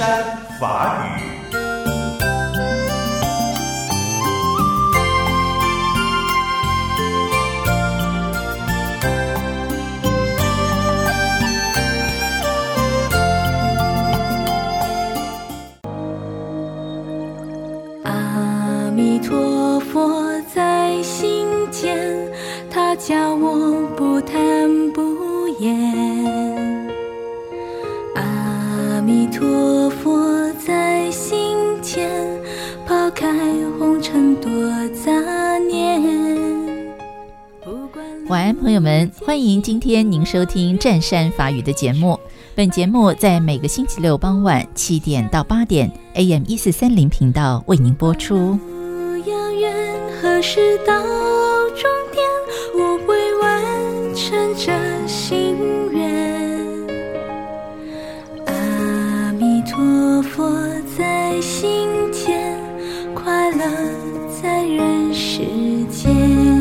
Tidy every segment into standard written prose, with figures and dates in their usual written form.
山法语。 阿弥陀佛在心间，他教我不贪不言。阿弥陀佛在心间，抛开红尘多杂念。 晚安朋友们，欢迎今天您收听湛山法语的节目。本节目在每个星期六傍晚7点到8点 AM 1430频道为您播出。 遥远何时到终点，我会完成这心愿。阿弥陀佛在心间，快乐在人世间。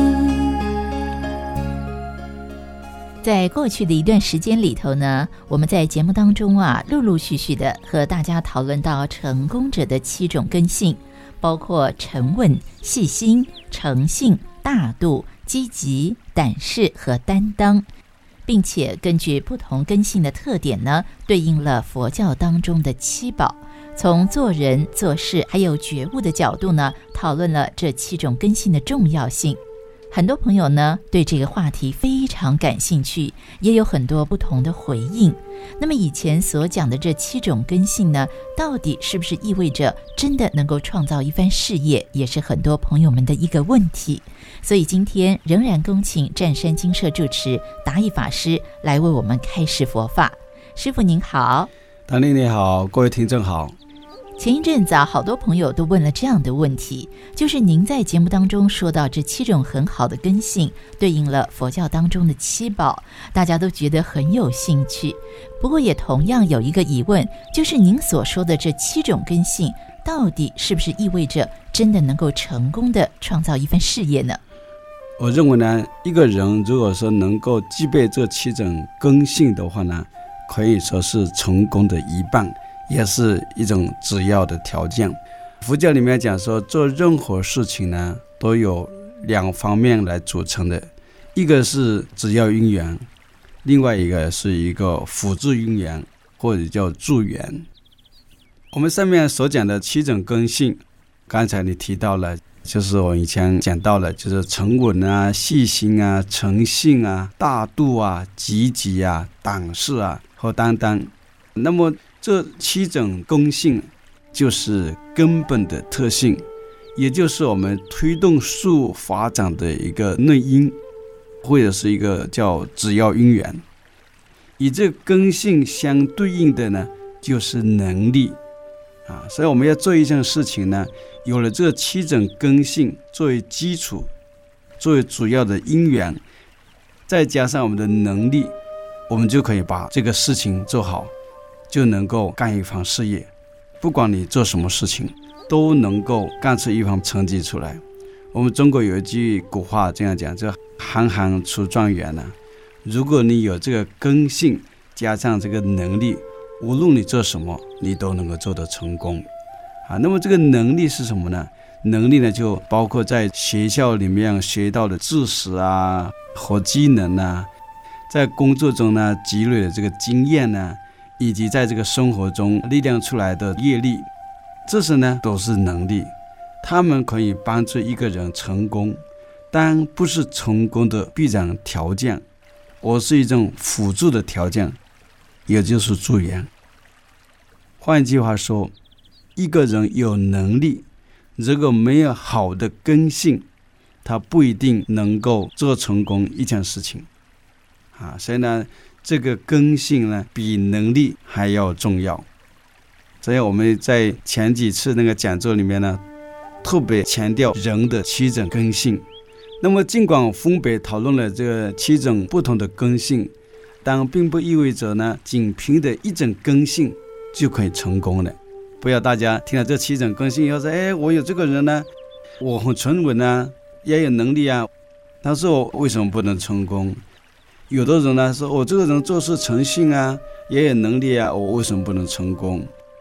在过去的一段时间里头呢，我们在节目当中陆陆续续的和大家讨论到成功者的7种根性，包括沉稳、细心、诚信、大度、积极、胆识和担当，并且根据不同根性的特点呢，对应了佛教当中的7宝，从做人做事还有觉悟的角度呢，讨论了这7种根性的重要性。很多朋友呢对这个话题非常感兴趣，也有很多不同的回应。那么以前所讲的这7种根性呢，到底是不是意味着真的能够创造一番事业，也是很多朋友们的一个问题。所以今天仍然恭请湛山精舍住持达义法师来为我们开示佛法。师父您好。 唐丽你好，各位听众好。 前一阵子好多朋友都问了这样的问题，就是您在节目当中说到这7种很好的根性，对应了佛教当中的7宝，大家都觉得很有兴趣。不过也同样有一个疑问，就是您所说的这7种根性，到底是不是意味着真的能够成功的创造一份事业呢？ 我认为呢，一个人如果说能够具备这7种根性的话呢，可以说是成功的一半，也是一种主要的条件。佛教里面讲说，做任何事情呢，都有2方面来组成的，一个是主要因缘，另外一个是一个辅助因缘，或者叫助缘。我们上面所讲的7种根性，刚才你提到了，就是我以前讲到了，就是沉稳啊、细心啊、诚信啊、大度啊、积极啊、胆识啊和担当。那么这7种根性就是根本的特性，也就是我们推动事物发展的一个内因，或者是一个叫主要因缘。与这根性相对应的呢，就是能力所以我们要做一件事情呢，有了这7种根性作为基础，作为主要的因缘，再加上我们的能力，我们就可以把这个事情做好，就能够干一番事业。不管你做什么事情，都能够干出一番成绩出来。我们中国有一句古话这样讲，叫行行出状元如果你有这个根性加上这个能力，无论你做什么，你都能够做得成功那么这个能力是什么呢？能力呢，就包括在学校里面学到的知识和技能在工作中呢积累的这个经验以及在这个生活中历练出来的业力，这些呢都是能力，他们可以帮助一个人成功，但不是成功的必然条件，而是一种辅助的条件，也就是助缘。换句话说，一个人有能力，如果没有好的根性，他不一定能够做成功一件事情所以呢，这个根性呢比能力还要重要。所以我们在前几次那个讲座里面呢，特别强调人的7种根性。那么尽管分别讨论了这7种不同的根性，但并不意味着呢，仅凭的一种根性就可以成功了。不要大家听了这7种根性以后说，我有这个人呢，我很沉稳也有能力但是我为什么不能成功？有的人呢说，我这个人做事诚信也有能力我为什么不能成功？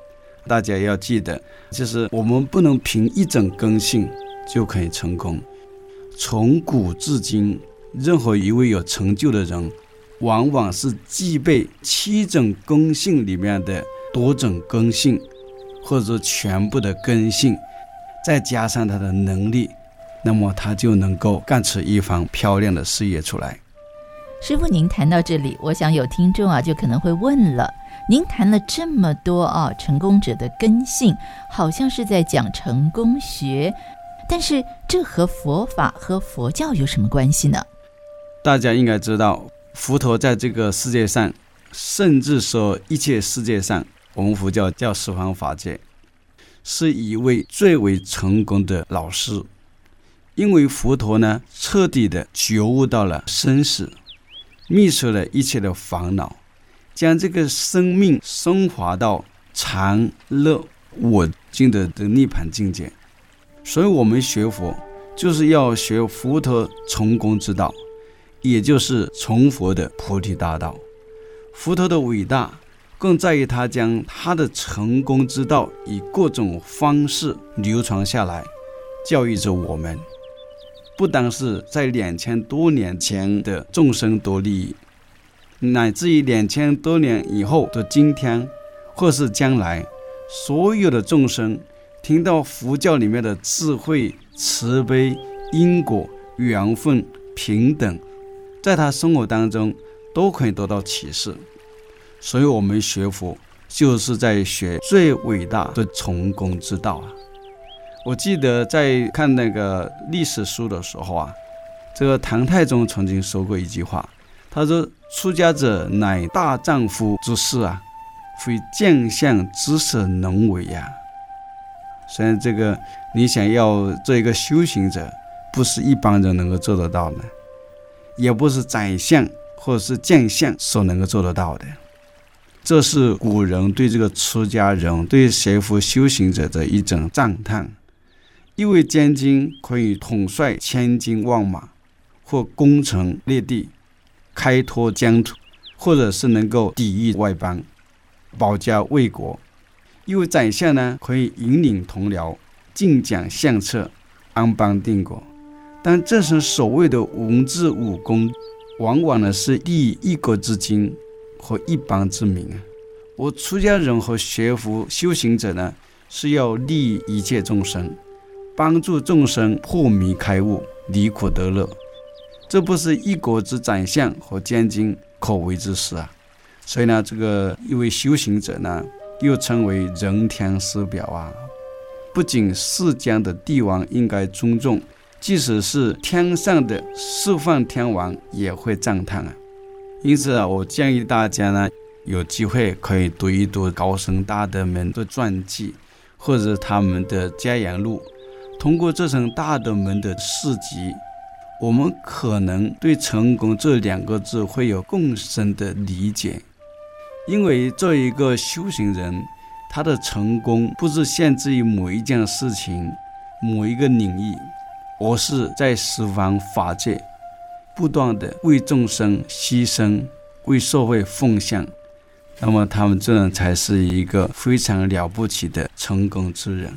大家要记得，就是我们不能凭一种根性就可以成功。从古至今，任何一位有成就的人，往往是具备7种根性里面的多种根性，或者说全部的根性，再加上他的能力，那么他就能够干出一番漂亮的事业出来。 师父，您谈到这里，我想有听众就可能会问了，您谈了这么多成功者的根性，好像是在讲成功学，但是这和佛法和佛教有什么关系呢？ 大家应该知道，佛陀在这个世界上，甚至说一切世界上，我们佛教叫十方法界，是一位最为成功的老师。因为佛陀呢，彻底的觉悟到了生死，灭除了一切的烦恼，将这个生命升华到常乐我净的涅槃境界。所以我们学佛就是要学佛陀成功之道，也就是成佛的菩提大道。佛陀的伟大更在于他将他的成功之道以各种方式流传下来，教育着我们。不单是在2000多年前的众生得利益，乃至于2000多年以后的今天或是将来，所有的众生听到佛教里面的智慧、慈悲、因果、缘分、平等，在他生活当中都可以得到启示。所以我们学佛就是在学最伟大的成功之道啊！我记得在看那个历史书的时候这个唐太宗曾经说过一句话，他说：“出家者乃大丈夫之事非将相之所能为呀。”所以这个你想要做一个修行者，不是一般人能够做得到的，也不是宰相或者是将相所能够做得到的。这是古人对这个出家人、对学佛修行者的一种赞叹。一位将军可以统帅千军万马，或攻城略地，开拓疆土，或者是能够抵御外邦，保家卫国。一位宰相呢，可以引领同僚，进讲相策，安邦定国。但这是所谓的文治武功，往往呢是利益一国之君和一邦之民我出家人和学佛修行者呢，是要利益一切众生，帮助众生破迷开悟，离苦得乐。这不是一国之宰相和将军可为之事所以呢，这个一位修行者呢，又称为人天师表不仅世间的帝王应该尊重，即使是天上的释放天王也会赞叹因此我建议大家呢，有机会可以读一读高僧大德们的传记，或者他们的家言录。通过这层大德们的事迹，我们可能对成功这2个字会有更深的理解。因为作为一个修行人，他的成功不是限制于某一件事情、某一个领域，而是在十方法界不断的为众生牺牲，为社会奉献，那么他们这人才是一个非常了不起的成功之人。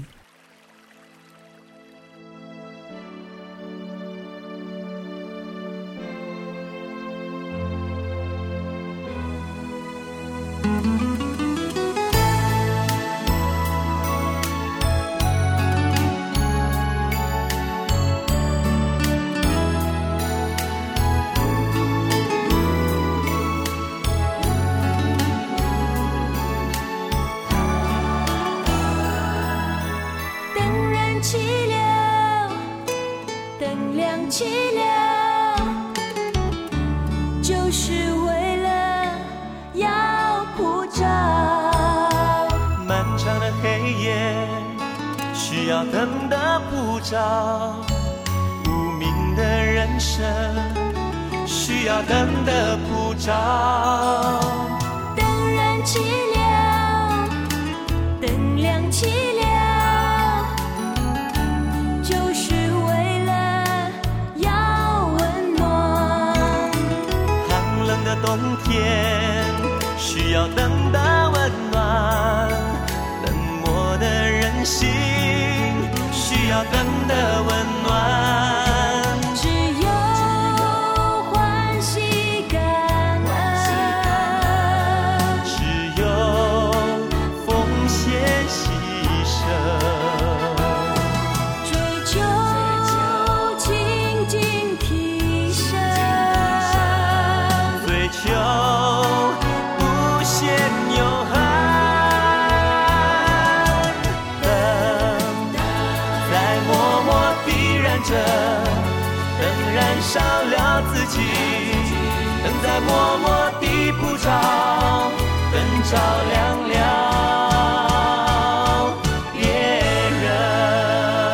灯的普照，无名的人生需要灯的普照。 灯燃起了，灯亮起了，就是为了要温暖。 寒冷的冬天需要灯的温暖，灯心，需要灯的温暖， 只有欢喜感恩， 只有奉献牺牲， 追求清净提升， 追求无限永恒。在默默地燃着，灯燃烧了自己，灯在默默地普照，灯照亮了别人。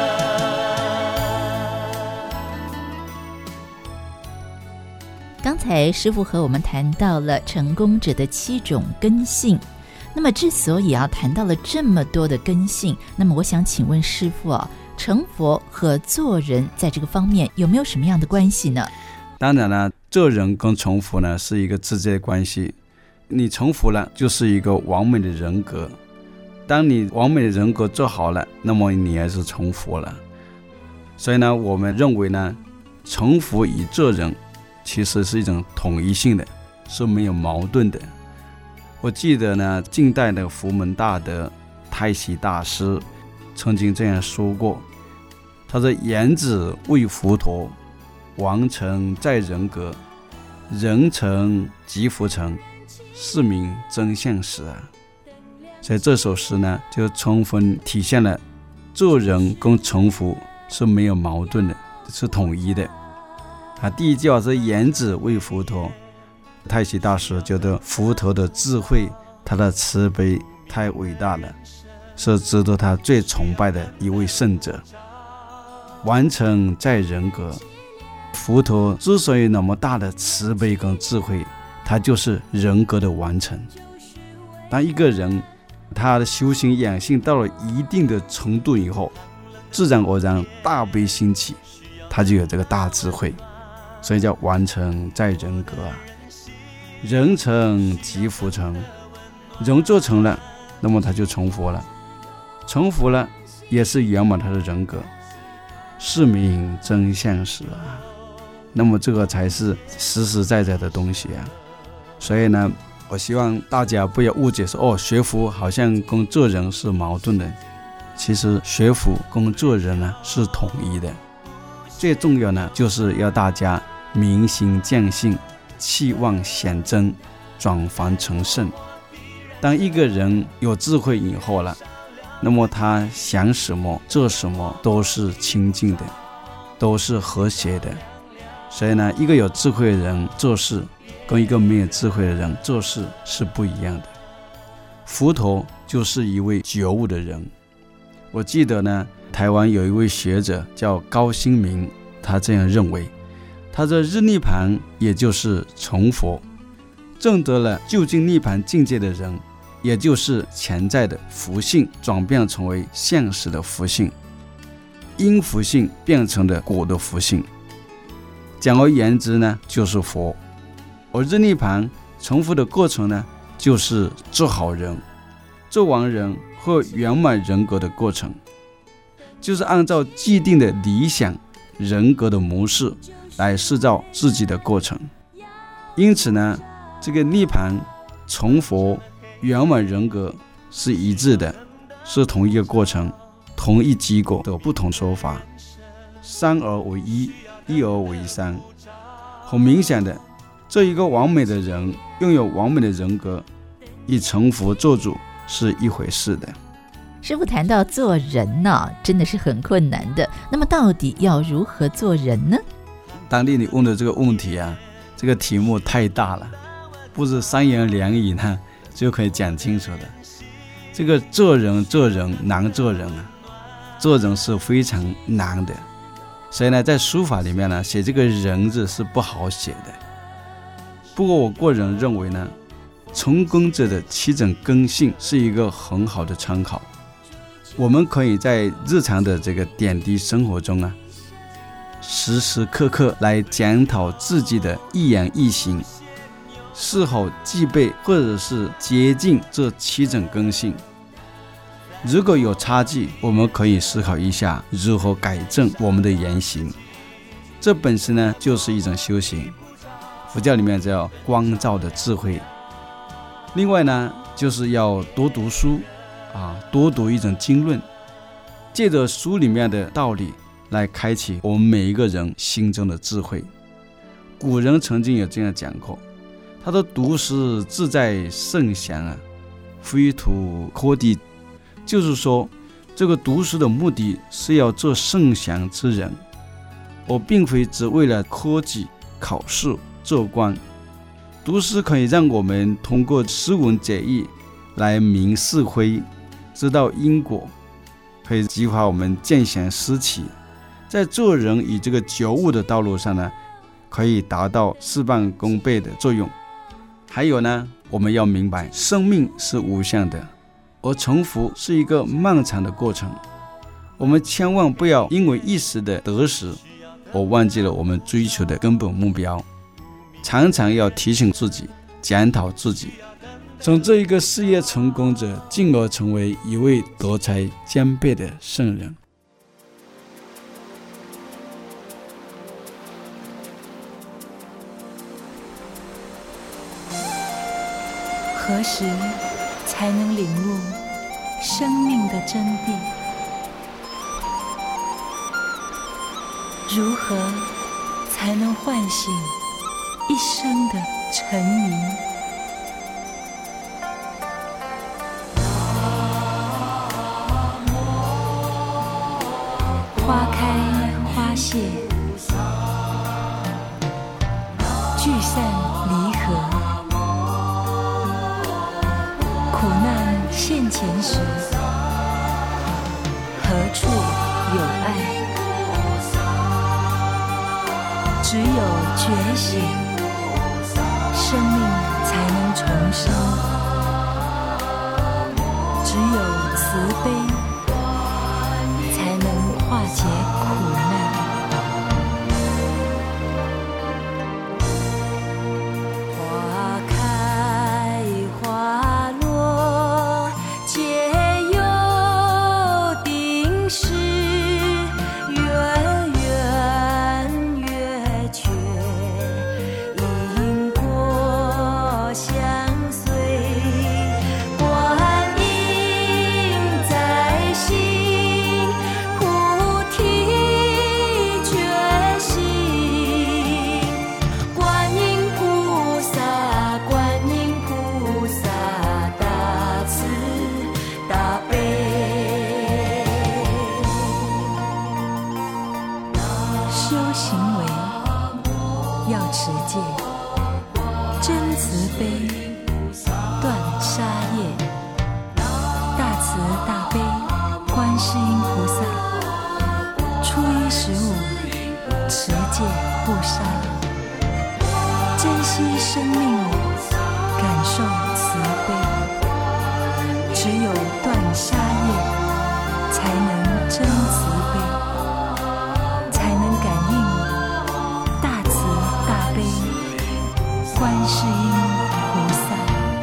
刚才师父和我们谈到了成功者的7种根性，那么之所以要谈到了这么多的根性，那么我想请问师父啊，成佛和做人在这个方面有没有什么样的关系呢？ 当然了，做人跟成佛呢是一个直接的关系。你成佛了，就是一个完美的人格。当你完美的人格做好了，那么你也是成佛了。所以呢，我们认为呢，成佛与做人其实是一种统一性的，是没有矛盾的。我记得呢，近代的佛门大德太虚大师曾经这样说过，他说：言子为佛陀，王成在人格，人成即佛成，是名真相实啊。所以这首诗呢，就充分体现了做人跟成佛是没有矛盾的，是统一的。第一句话是言子为佛陀，太虚大师觉得佛陀的智慧，他的慈悲太伟大了，是值得他最崇拜的一位圣者。完成在人格，佛陀之所以那么大的慈悲跟智慧，他就是人格的完成。当一个人他的修行养性到了一定的程度以后，自然而然大悲兴起，他就有这个大智慧，所以叫完成在人格啊。人成即佛成，人做成了，那么他就成佛了，成佛了也是圆满他的人格，是名真相实啊。那么这个才是实实在在的东西啊。所以呢，我希望大家不要误解说，学佛好像跟做人是矛盾的。其实学佛跟做人呢是统一的。最重要呢，就是要大家明心见性，气旺显真，转凡成圣。当一个人有智慧以后了，那么他想什么做什么都是清净的，都是和谐的。所以呢，一个有智慧的人做事跟一个没有智慧的人做事是不一样的。佛陀就是一位觉悟的人。我记得呢，台湾有一位学者叫高新明，他这样认为，他说日涅盘也就是成佛，证得了究竟涅盘境界的人，也就是潜在的福性转变成为现实的福性，因福性变成的果的福性。简而言之呢，就是佛。而日涅盘成佛的过程呢，就是做好人、做完人或圆满人格的过程，就是按照既定的理想人格的模式来塑造自己的过程。因此呢，这个涅盘、成佛、圆满人格是一致的，是同一个过程，同一结果的不同说法。三而为一，一而为三。很明显的，这一个完美的人拥有完美的人格，与成佛做主是一回事的。 师父谈到做人呢，真的是很困难的。那么到底要如何做人呢？ 当地你问的这个问题啊，这个题目太大了，不是三言两语呢就可以讲清楚的。这个做人难做人啊，做人是非常难的。所以呢，在书法里面呢，写这个人字是不好写的。不过我个人认为呢，成功者的7种根性是一个很好的参考。我们可以在日常的这个点滴生活中啊，时时刻刻来检讨自己的一言一行，是否具备或者是接近这7种根性。 如果有差距，我们可以思考一下如何改正我们的言行。这本身呢，就是一种修行。佛教里面叫光照的智慧。另外呢，就是要多读书多读一种经论，借着书里面的道理来开启我们每一个人心中的智慧。古人曾经有这样讲过，他说读书志在圣贤非图科第，就是说这个读书的目的是要做圣贤之人，我并非只为了科举考试做官。读书可以让我们通过识文解义来明是非，知道因果，可以激发我们见贤思齐，在做人与这个觉悟的道路上呢，可以达到事半功倍的作用。还有呢，我们要明白生命是无限的，而成佛是一个漫长的过程。我们千万不要因为一时的得失而忘记了我们追求的根本目标，常常要提醒自己，检讨自己，从这一个事业成功者进而成为一位德才兼备的圣人。 何时才能领悟生命的真谛？如何才能唤醒一生的沉迷？花开花谢，聚散离合，苦难现前时，何处有爱？只有觉醒，生命才能重生；只有慈悲，才能化解苦难。花开花落，皆有定时，圆圆月缺，因果相随，观音在心，菩提觉醒，观音菩萨，观音菩萨大慈大悲。修行为要持戒，真慈悲，断杀业，大慈大悲观世音菩萨，初一十五持戒不杀，珍惜生命，感受慈悲。只有断杀业，才能真慈悲，才能感应大慈大悲观世音菩萨。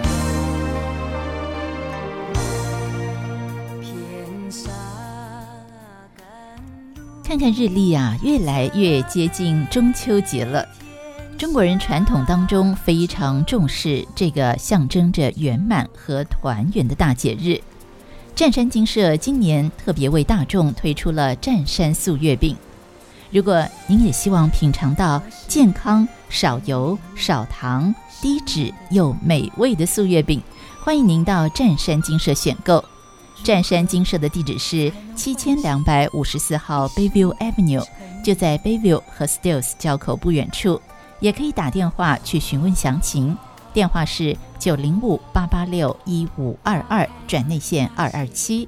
偏沙甘露， 看看日历越来越接近中秋节了。中国人传统当中非常重视这个象征着圆满和团圆的大节日。湛山精舍今年特别为大众推出了湛山素月饼。如果您也希望品尝到健康、少油、少糖、低脂又美味的素月饼，欢迎您到湛山精舍选购。湛山精舍的地址是7254号 Bayview Avenue， 就在 Bayview 和 Stills 交口不远处。也可以打电话去询问详情，电话是905-886-1522转内线227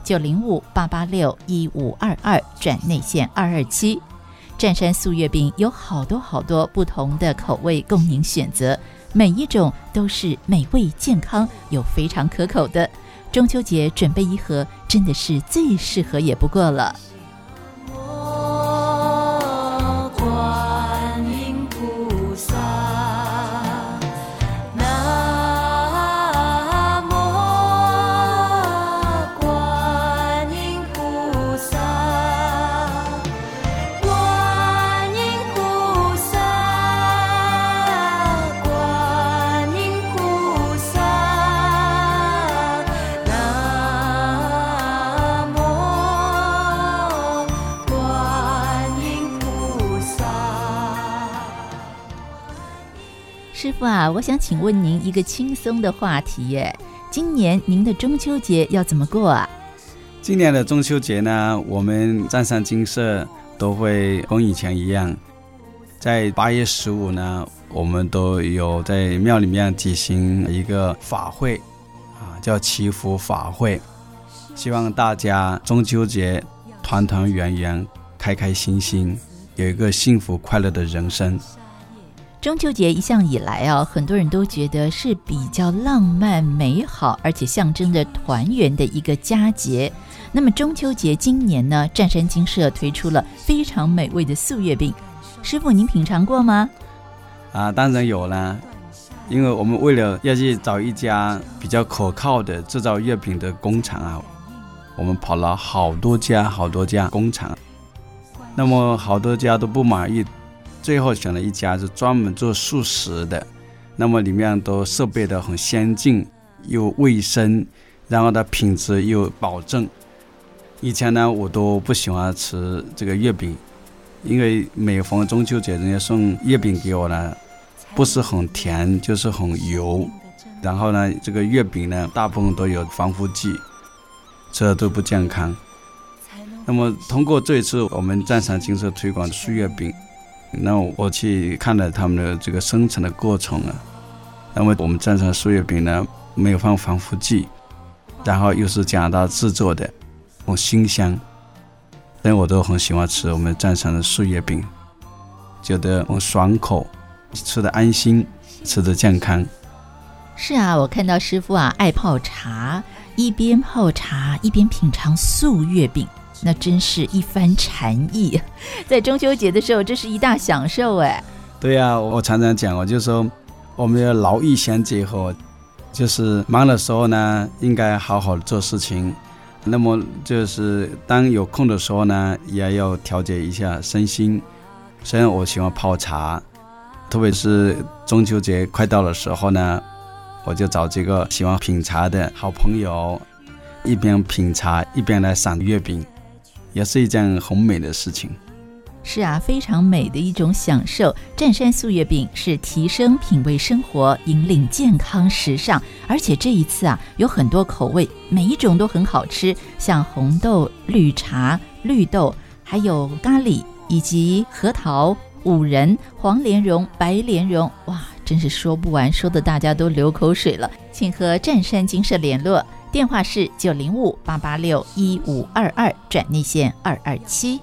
905-886-1522转内线227。湛山素月饼有好多不同的口味供您选择，每一种都是美味健康又非常可口的。中秋节准备一盒真的是最适合也不过了。 南无观师傅啊，我想请问您一个轻松的话题耶，今年您的中秋节要怎么过啊？ 今年的中秋节呢，我们湛山精舍都会跟以前一样，在8月15呢，我们都有在庙里面举行一个法会叫祈福法会，希望大家中秋节团团圆圆，开开心心，有一个幸福快乐的人生。 中秋节一向以来啊，很多人都觉得是比较浪漫美好，而且象征着团圆的一个佳节。那么中秋节今年呢，湛山精舍推出了非常美味的素月饼，师傅您品尝过吗？ 当然有啦，因为我们为了要去找一家比较可靠的制造月饼的工厂我们跑了好多家工厂，那么好多家都不满意，最后选了一家是专门做素食的，那么里面都设备的很先进又卫生，然后它品质又保证。以前呢，我都不喜欢吃这个月饼，因为每逢中秋节人家送月饼给我呢，不是很甜就是很油，然后呢这个月饼呢大部分都有防腐剂，这都不健康。那么通过这一次我们湛山精舍推广素月饼，那我去看了他们的这个生产的过程那么我们湛山素月饼呢没有放防腐剂，然后又是加拿大制作的，很新香，所以我都很喜欢吃我们湛山的素月饼，觉得很爽口，吃得安心，吃得健康。 是啊，我看到师傅爱泡茶，一边泡茶一边品尝素月饼，那真是一番禅意。在中秋节的时候，这是一大享受哎。 对啊，我常常讲，我就说我们要劳逸相结合，就是忙的时候呢，应该好好做事情。那么就是当有空的时候呢，也要调节一下身心。虽然我喜欢泡茶，特别是中秋节快到的时候呢，我就找这个喜欢品茶的好朋友，一边品茶一边来赏月饼，也是一件很美的事情。 是啊，非常美的一种享受。湛山素月饼是提升品味生活，引领健康时尚，而且这一次有很多口味，每一种都很好吃，像红豆、绿茶、绿豆，还有咖喱以及核桃、五仁、黄莲蓉、白莲蓉，哇，真是说不完，说的大家都流口水了。请和湛山精舍联络，电话是905-886-1522，转内线227。